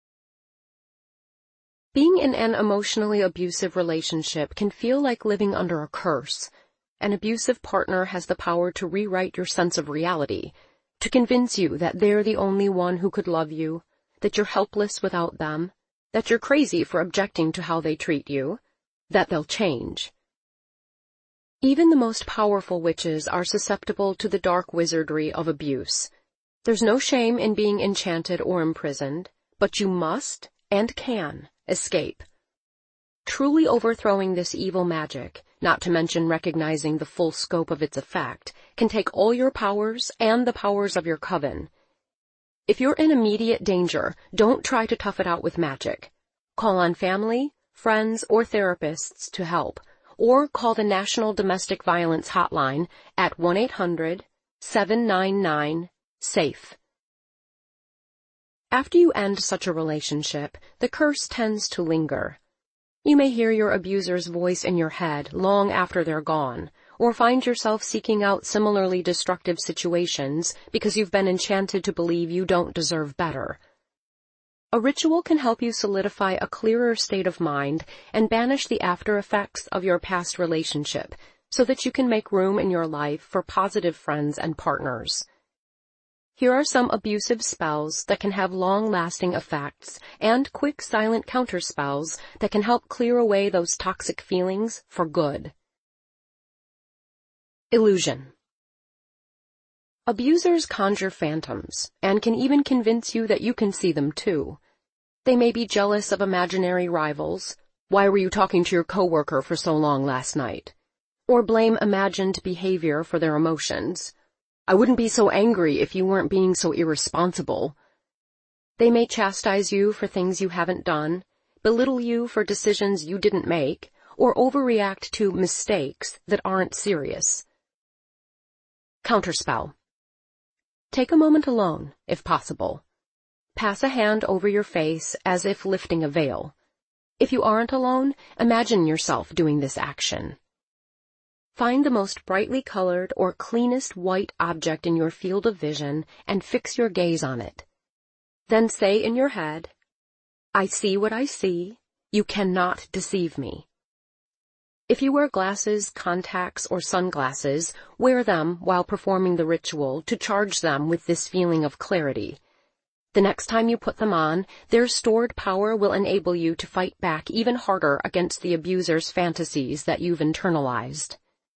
Being in an emotionally abusive relationship can feel like living under a curse. An abusive partner has the power to rewrite your sense of reality, to convince you that they're the only one who could love you, that you're helpless without them, that you're crazy for objecting to how they treat you, that they'll change. Even the most powerful witches are susceptible to the dark wizardry of abuse. There's no shame in being enchanted or imprisoned, but you must, and can, escape. Truly overthrowing this evil magic, not to mention recognizing the full scope of its effect, can take all your powers and the powers of your coven. If you're in immediate danger, don't try to tough it out with magic. Call on family, friends, or therapists to help, or call the National Domestic Violence Hotline at one eight hundred, seven nine nine, SAFE. After you end such a relationship, the curse tends to linger. You may hear your abuser's voice in your head long after they're gone, or find yourself seeking out similarly destructive situations because you've been enchanted to believe you don't deserve better. A ritual can help you solidify a clearer state of mind and banish the after effects of your past relationship so that you can make room in your life for positive friends and partners. Here are some abusive spells that can have long-lasting effects and quick silent counterspells that can help clear away those toxic feelings for good. Illusion. Abusers conjure phantoms and can even convince you that you can see them too. They may be jealous of imaginary rivals. Why were you talking to your coworker for so long last night? Or blame imagined behavior for their emotions. I wouldn't be so angry if you weren't being so irresponsible. They may chastise you for things you haven't done, belittle you for decisions you didn't make, or overreact to mistakes that aren't serious. Counterspell. Take a moment alone, if possible. Pass a hand over your face as if lifting a veil. If you aren't alone, imagine yourself doing this action. Find the most brightly colored or cleanest white object in your field of vision and fix your gaze on it. Then say in your head, I see what I see. You cannot deceive me. If you wear glasses, contacts, or sunglasses, wear them while performing the ritual to charge them with this feeling of clarity. The next time you put them on, their stored power will enable you to fight back even harder against the abuser's fantasies that you've internalized.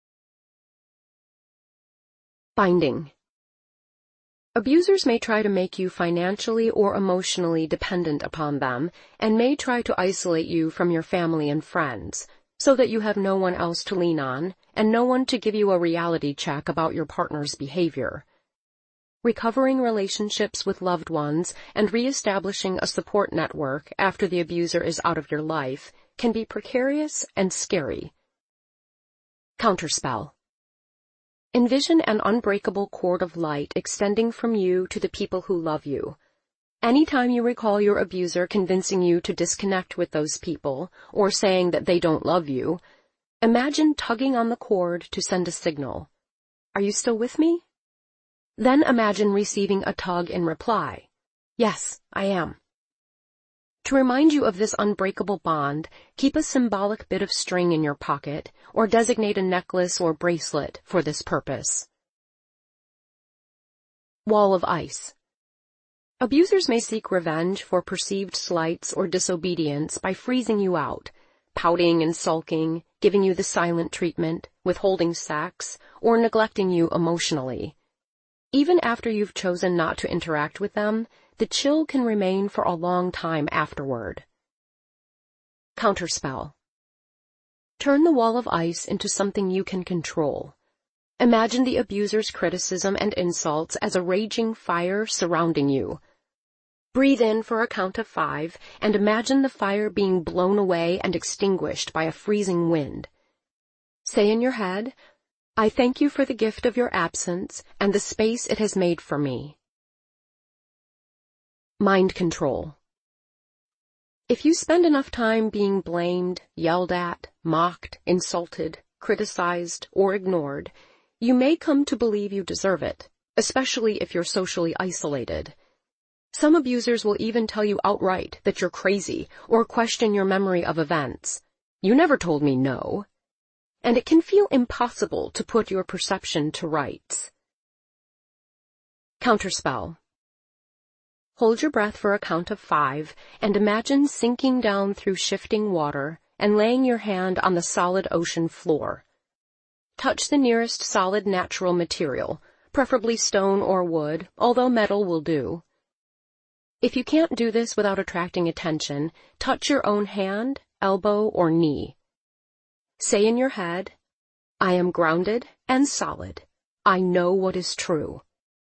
Binding. Abusers may try to make you financially or emotionally dependent upon them and may try to isolate you from your family and friends, so that you have no one else to lean on and no one to give you a reality check about your partner's behavior. Recovering relationships with loved ones and reestablishing a support network after the abuser is out of your life can be precarious and scary. Counterspell. Envision an unbreakable cord of light extending from you to the people who love you. Anytime you recall your abuser convincing you to disconnect with those people or saying that they don't love you, imagine tugging on the cord to send a signal. Are you still with me? Then imagine receiving a tug in reply. Yes, I am. To remind you of this unbreakable bond, keep a symbolic bit of string in your pocket or designate a necklace or bracelet for this purpose. Wall of ice. Abusers may seek revenge for perceived slights or disobedience by freezing you out, pouting and sulking, giving you the silent treatment, withholding sex, or neglecting you emotionally. Even after you've chosen not to interact with them, the chill can remain for a long time afterward. Counterspell. Turn the wall of ice into something you can control. Imagine the abuser's criticism and insults as a raging fire surrounding you. Breathe in for a count of five and imagine the fire being blown away and extinguished by a freezing wind. Say in your head, I thank you for the gift of your absence and the space it has made for me. Mind control. If you spend enough time being blamed, yelled at, mocked, insulted, criticized, or ignored, you may come to believe you deserve it, especially if you're socially isolated. Some abusers will even tell you outright that you're crazy or question your memory of events. You never told me no. And it can feel impossible to put your perception to rights. Counterspell. Hold your breath for a count of five and imagine sinking down through shifting water and laying your hand on the solid ocean floor. Touch the nearest solid natural material, preferably stone or wood, although metal will do. If you can't do this without attracting attention, touch your own hand, elbow, or knee. Say in your head, I am grounded and solid. I know what is true.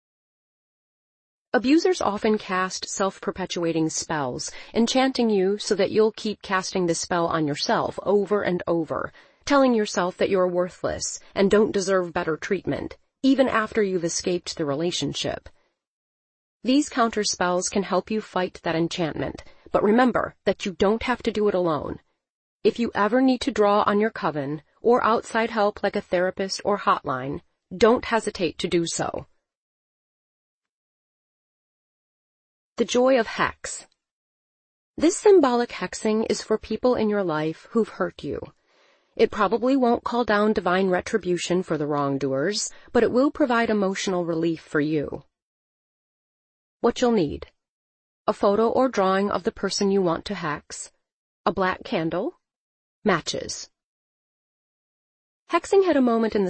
Abusers often cast self-perpetuating spells, enchanting you so that you'll keep casting the spell on yourself over and over, telling yourself that you're worthless and don't deserve better treatment, even after you've escaped the relationship. These counterspells can help you fight that enchantment, but remember that you don't have to do it alone. If you ever need to draw on your coven or outside help like a therapist or hotline, don't hesitate to do so. The joy of Hex. This symbolic hexing is for people in your life who've hurt you. It probably won't call down divine retribution for the wrongdoers, but it will provide emotional relief for you. What you'll need: a photo or drawing of the person you want to hex, a black candle, matches. Hexing had a moment in the